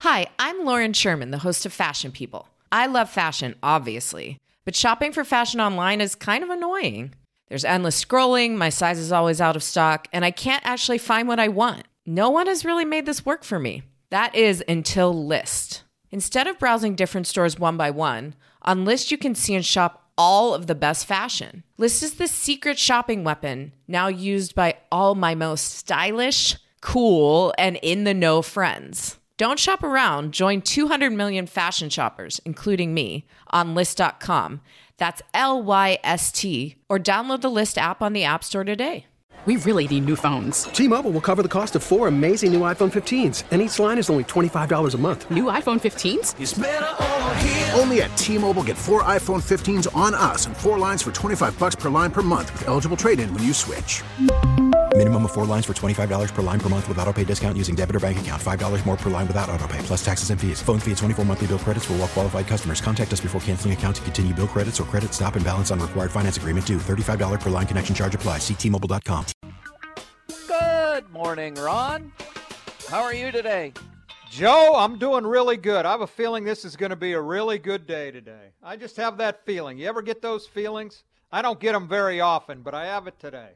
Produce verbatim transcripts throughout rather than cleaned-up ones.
Hi, I'm Lauren Sherman, the host of Fashion People. I love fashion, obviously, but shopping for fashion online is kind of annoying. There's endless scrolling, my size is always out of stock, and I can't actually find what I want. No one has really made this work for me. That is until Lyst. Instead of browsing different stores one by one, on Lyst you can see and shop all of the best fashion. Lyst is the secret shopping weapon, now used by all my most stylish, cool, and in-the-know friends. Don't shop around. Join two hundred million fashion shoppers, including me, on Lyst dot com. That's L Y S T. Or download the Lyst app on the App Store today. We really need new phones. T-Mobile will cover the cost of four amazing new iPhone fifteens, and each line is only twenty-five dollars a month. New iPhone fifteens? It's better over here. Only at T-Mobile, get four iPhone fifteens on us and four lines for twenty-five bucks per line per month with eligible trade-in when you switch. Minimum of four lines for twenty-five dollars per line per month with autopay discount using debit or bank account. five dollars more per line without autopay, plus taxes and fees. Phone fee at twenty-four monthly bill credits for well-qualified customers. Contact us before canceling account to continue bill credits or credit stop and balance on required finance agreement due. thirty-five dollars per line connection charge applies. See T Mobile dot com. Good morning, Ron. How are you today? Joe, I'm doing really good. I have a feeling this is going to be a really good day today. I just have that feeling. You ever get those feelings? I don't get them very often, but I have it today.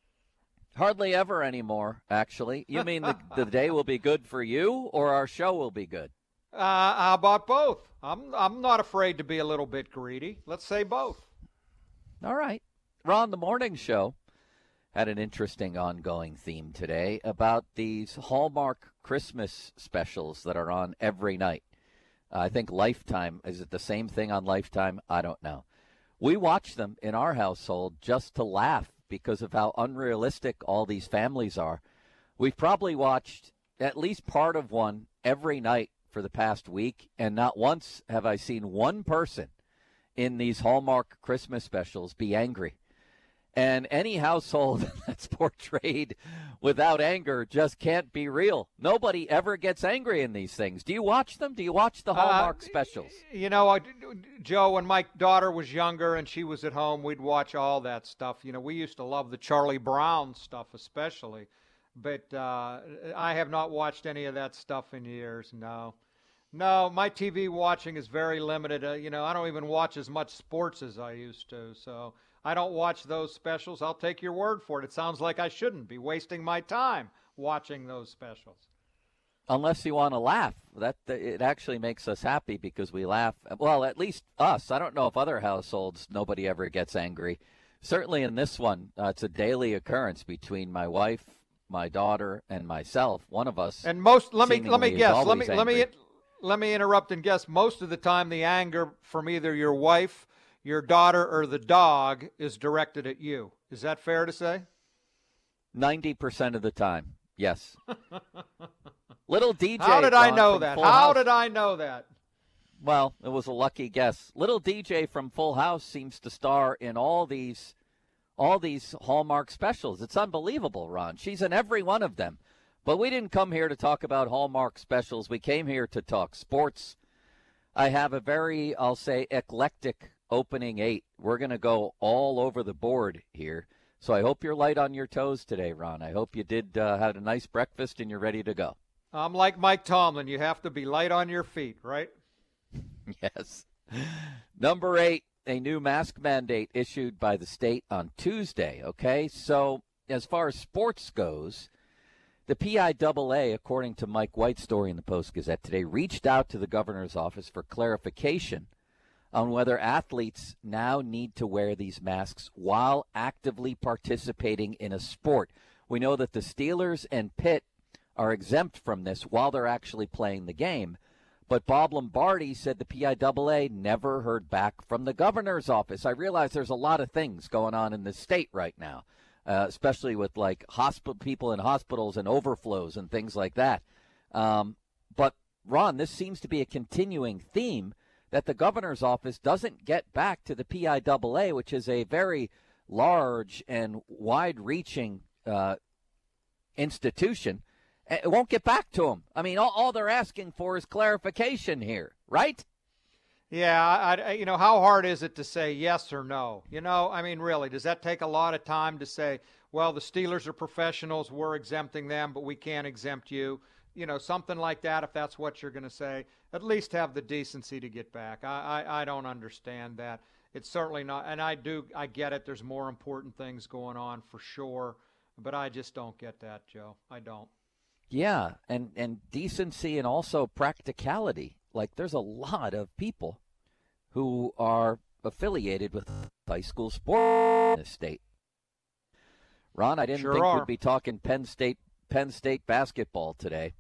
Hardly ever anymore, actually. You mean the, the day will be good for you or our show will be good? Uh, how about both? I'm I'm not afraid to be a little bit greedy. Let's say both. All right. Ron, the morning show had an interesting ongoing theme today about these Hallmark Christmas specials that are on every night. Uh, I think Lifetime, is it the same thing on Lifetime? I don't know. We watch them in our household just to laugh because of how unrealistic all these families are. We've probably watched at least part of one every night for the past week, and not once have I seen one person in these Hallmark Christmas specials be angry. And any household that's portrayed without anger just can't be real. Nobody ever gets angry in these things. Do you watch them? Do you watch the Hallmark uh, specials? You know, I, Joe, when my daughter was younger and she was at home, we'd watch all that stuff. You know, we used to love the Charlie Brown stuff especially. But uh, I have not watched any of that stuff in years, no. No, my T V watching is very limited. Uh, you know, I don't even watch as much sports as I used to, so I don't watch those specials. I'll take your word for it. It sounds like I shouldn't be wasting my time watching those specials. Unless you want to laugh. That it actually makes us happy because we laugh. Well, at least us. I don't know if other households, nobody ever gets angry. Certainly in this one, uh, it's a daily occurrence between my wife, my daughter, and myself. One of us. And most. Let me let me guess. Let me angry. let me let me interrupt and guess. Most of the time, the anger from either your wife, your daughter, or the dog is directed at you. Is that fair to say? ninety percent of the time, yes. Little D J. How did I Ron, know that? Full How House. did I know that? Well, it was a lucky guess. Little D J from Full House seems to star in all these all these Hallmark specials. It's unbelievable, Ron. She's in every one of them. But we didn't come here to talk about Hallmark specials. We came here to talk sports. I have a very, I'll say, eclectic opening eight. We're going to go all over the board here. So I hope you're light on your toes today, Ron. I hope you did uh, had a nice breakfast and you're ready to go. I'm like Mike Tomlin. You have to be light on your feet, right? Yes. Number eight, a new mask mandate issued by the state on Tuesday, okay? So as far as sports goes, the P I A A, according to Mike White's story in the Post-Gazette today, reached out to the governor's office for clarification on whether athletes now need to wear these masks while actively participating in a sport. We know that the Steelers and Pitt are exempt from this while they're actually playing the game. But Bob Lombardi said the P I A A never heard back from the governor's office. I realize there's a lot of things going on in the state right now, uh, especially with like hospital people in hospitals and overflows and things like that. Um, but, Ron, this seems to be a continuing theme that the governor's office doesn't get back to the P I A A, which is a very large and wide-reaching uh, institution. It won't get back to them. I mean, all, all they're asking for is clarification here, right? Yeah, I, I, you know, how hard is it to say yes or no? You know, I mean, really, does that take a lot of time to say, well, the Steelers are professionals, we're exempting them, but we can't exempt you? you know, something like that, if that's what you're going to say, at least have the decency to get back. I, I, I don't understand that. It's certainly not, and I do, I get it. There's more important things going on for sure, but I just don't get that, Joe. I don't. Yeah, and, and decency and also practicality. Like, there's a lot of people who are affiliated with high school sport in this state. Ron, I didn't sure think are. we'd be talking Penn State Penn State basketball today,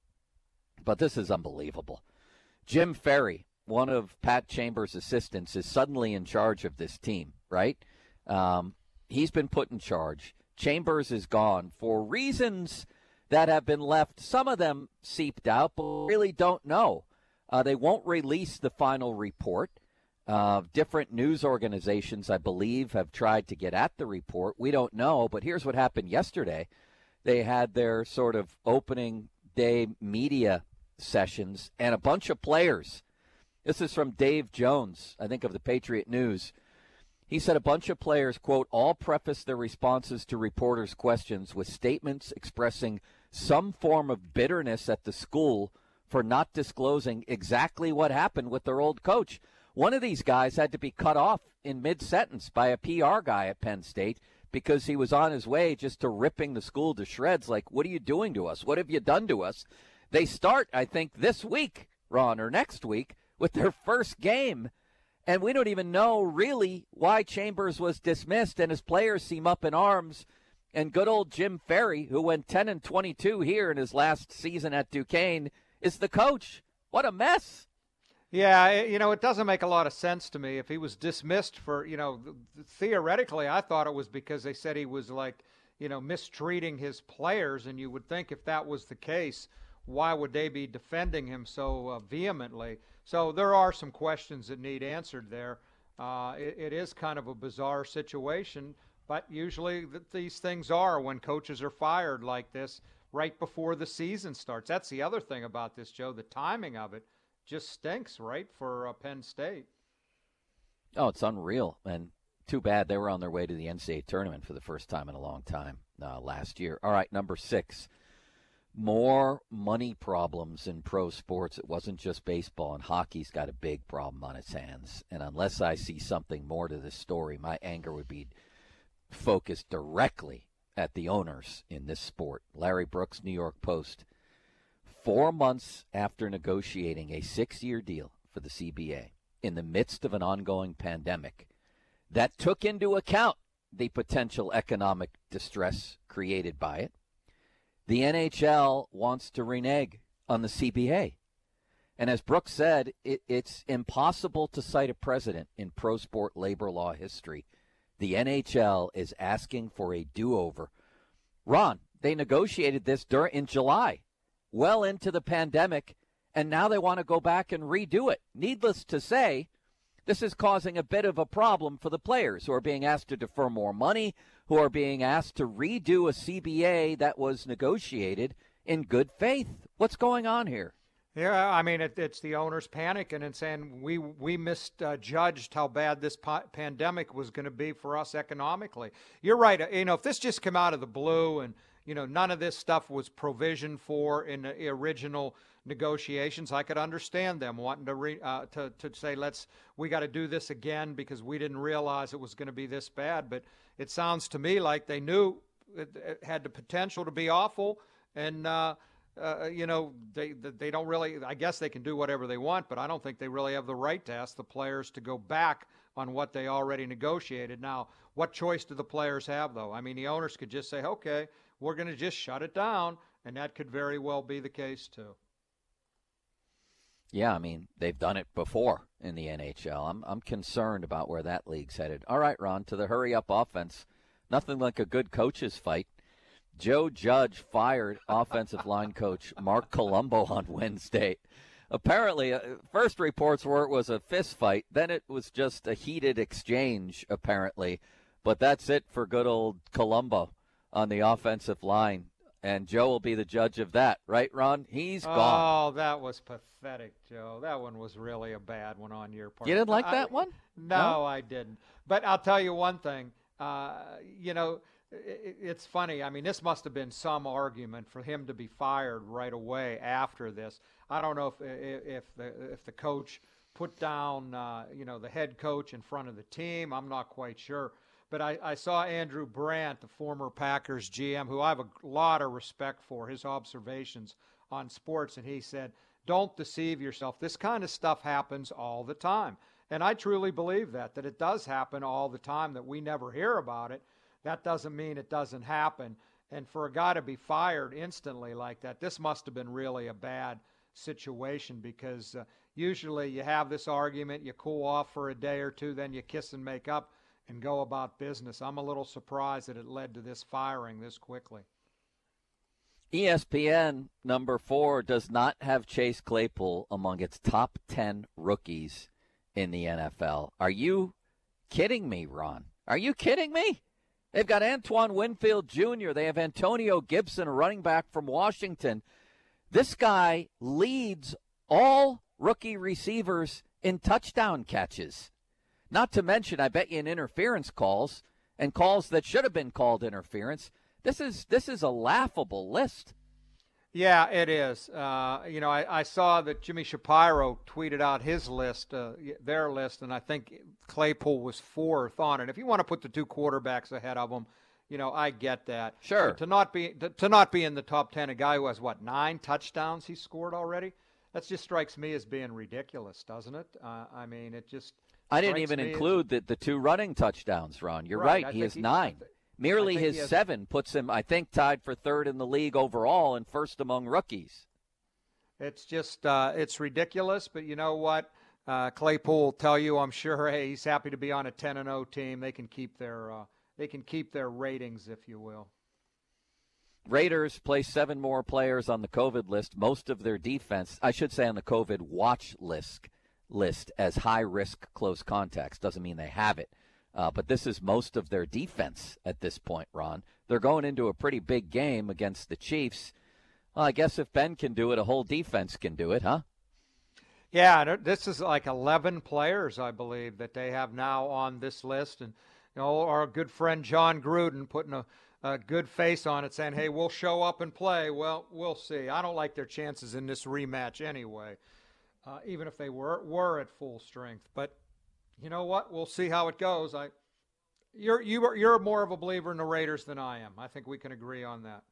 but this is unbelievable. Jim Ferry, one of Pat Chambers' assistants, is suddenly in charge of this team, right? Um, he's been put in charge. Chambers is gone for reasons that have been left. Some of them seeped out, but we really don't know. Uh, they won't release the final report. Uh, different news organizations, I believe, have tried to get at the report. We don't know, but here's what happened yesterday. They had their sort of opening day media sessions, and a bunch of players. This is from Dave Jones, I think, of the Patriot News. He said a bunch of players, quote, all preface their responses to reporters' questions with statements expressing some form of bitterness at the school for not disclosing exactly what happened with their old coach. One of these guys had to be cut off in mid-sentence by a P R guy at Penn State because he was on his way just to ripping the school to shreds. Like, what are you doing to us? What have you done to us? They start, I think, this week, Ron, or next week, with their first game. And we don't even know really why Chambers was dismissed, and his players seem up in arms. And good old Jim Ferry, who went ten and twenty-two here in his last season at Duquesne, is the coach. What a mess. Yeah, it, you know, it doesn't make a lot of sense to me. If he was dismissed for, you know, th- theoretically, I thought it was because they said he was, like, you know, mistreating his players. And you would think if that was the case, why would they be defending him so uh, vehemently? So there are some questions that need answered there. Uh, it, it is kind of a bizarre situation, but usually th- these things are when coaches are fired like this right before the season starts. That's the other thing about this, Joe. The timing of it just stinks, right, for uh, Penn State. Oh, it's unreal. And too bad they were on their way to the N C double A tournament for the first time in a long time uh, last year. All right, number six. More money problems in pro sports. It wasn't just baseball, and hockey's got a big problem on its hands. And unless I see something more to this story, my anger would be focused directly at the owners in this sport. Larry Brooks, New York Post. Four months after negotiating a six-year deal for the C B A in the midst of an ongoing pandemic that took into account the potential economic distress created by it, the N H L wants to renege on the C B A. And as Brooks said, it, it's impossible to cite a precedent in pro sport labor law history. The N H L is asking for a do-over. Ron, they negotiated this during in July, well into the pandemic, and now they want to go back and redo it. Needless to say, this is causing a bit of a problem for the players who are being asked to defer more money, who are being asked to redo a C B A that was negotiated in good faith. What's going on here? Yeah, I mean, it, it's the owners panicking and saying we we misjudged how bad this po- pandemic was going to be for us economically. You're right. You know, if this just came out of the blue and, you know, none of this stuff was provisioned for in the original negotiations, I could understand them wanting to re, uh, to to say, let's we got to do this again because we didn't realize it was going to be this bad. But it sounds to me like they knew it, it had the potential to be awful, and uh, uh, you know they they don't really. I guess they can do whatever they want, but I don't think they really have the right to ask the players to go back on what they already negotiated. Now, what choice do the players have, though? I mean, the owners could just say, okay, we're going to just shut it down, and that could very well be the case too. Yeah, I mean, they've done it before in the N H L. I'm I'm concerned about where that league's headed. All right, Ron, to the hurry-up offense. Nothing like a good coach's fight. Joe Judge fired offensive line coach Mark Colombo on Wednesday. Apparently, uh, first reports were it was a fist fight. Then it was just a heated exchange, apparently. But that's it for good old Colombo on the offensive line. And Joe will be the judge of that, right, Ron? He's gone. Oh, that was pathetic, Joe. That one was really a bad one on your part. You didn't like I, that one? No, no, I didn't. But I'll tell you one thing. Uh, you know, it, it's funny. I mean, this must have been some argument for him to be fired right away after this. I don't know if if the if the coach put down, uh, you know, the head coach in front of the team. I'm not quite sure. But I, I saw Andrew Brandt, the former Packers G M, who I have a lot of respect for, his observations on sports, and he said, don't deceive yourself. This kind of stuff happens all the time. And I truly believe that, that it does happen all the time, that we never hear about it. That doesn't mean it doesn't happen. And for a guy to be fired instantly like that, this must have been really a bad situation, because uh, usually you have this argument, you cool off for a day or two, then you kiss and make up and go about business. I'm a little surprised that it led to this firing this quickly. E S P N, number four, does not have Chase Claypool among its top ten rookies in the N F L. Are you kidding me, Ron? Are you kidding me? They've got Antoine Winfield Junior They have Antonio Gibson, a running back from Washington. This guy leads all rookie receivers in touchdown catches. Not to mention, I bet you, in interference calls and calls that should have been called interference. This is this is a laughable list. Yeah, it is. Uh, you know, I, I saw that Jimmy Shapiro tweeted out his list, uh, their list, and I think Claypool was fourth on it. If you want to put the two quarterbacks ahead of him, you know, I get that. Sure. But to not be to, to not be in the top ten, a guy who has what nine touchdowns he scored already, that just strikes me as being ridiculous, doesn't it? Uh, I mean, it just. I didn't even include as, the, the two running touchdowns, Ron. You're right. right. He has he, nine. Th- Merely his has, seven puts him, I think, tied for third in the league overall and first among rookies. It's just, uh, it's ridiculous. But you know what? Uh, Claypool will tell you, I'm sure, hey, he's happy to be on a ten and oh team. They can keep their, uh, they can keep their ratings, if you will. Raiders place seven more players on the COVID list. Most of their defense, I should say, on the COVID watch list. list as high-risk close contacts. Doesn't mean they have it. Uh, but this is most of their defense at this point, Ron. They're going into a pretty big game against the Chiefs. Well, I guess if Ben can do it, a whole defense can do it, huh? Yeah, this is like eleven players, I believe, that they have now on this list. And, you know, our good friend John Gruden putting a, a good face on it, saying, hey, we'll show up and play. Well, we'll see. I don't like their chances in this rematch anyway. Uh, even if they were were at full strength. But you know what? We'll see how it goes. I, you're you are you're more of a believer in the Raiders than I am. I think we can agree on that.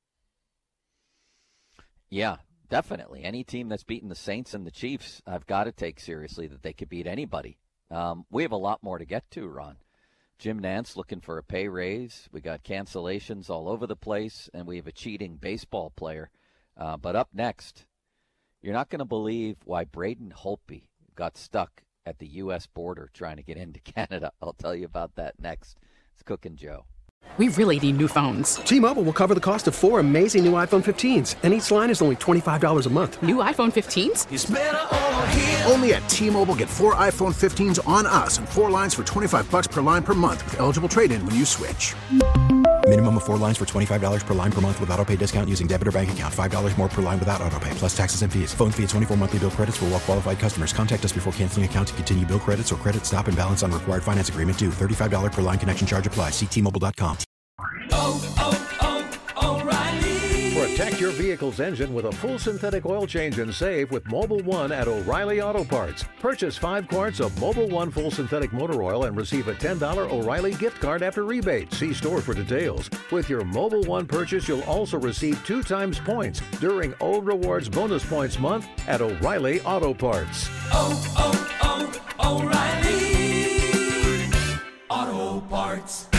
Yeah, definitely. Any team that's beaten the Saints and the Chiefs, I've got to take seriously that they could beat anybody. Um, we have a lot more to get to, Ron. Jim Nantz looking for a pay raise. We got cancellations all over the place, and we have a cheating baseball player. Uh, but up next, you're not going to believe why Braden Holtby got stuck at the U S border trying to get into Canada. I'll tell you about that next. It's Cook and Joe. We really need new phones. T-Mobile will cover the cost of four amazing new iPhone fifteens, and each line is only twenty-five dollars a month. New iPhone fifteens? It's better over here. Only at T-Mobile, get four iPhone fifteens on us and four lines for twenty-five dollars per line per month with eligible trade-in when you switch. Minimum of four lines for twenty-five dollars per line per month with autopay discount using debit or bank account. five dollars more per line without autopay, plus taxes and fees. Phone fee at twenty-four monthly bill credits for well-qualified customers. Contact us before canceling account to continue bill credits or credit stop and balance on required finance agreement due. thirty-five dollars per line connection charge applies. See T Mobile dot com. Oh, oh, oh, O'Reilly. Protect your vehicle's engine with a full synthetic oil change and save with Mobil one at O'Reilly Auto Parts. Purchase five quarts of Mobil one full synthetic motor oil and receive a ten dollars O'Reilly gift card after rebate. See store for details. With your Mobil one purchase, you'll also receive two times points during O Rewards Bonus Points Month at O'Reilly Auto Parts. Oh, oh, oh, O'Reilly Auto Parts.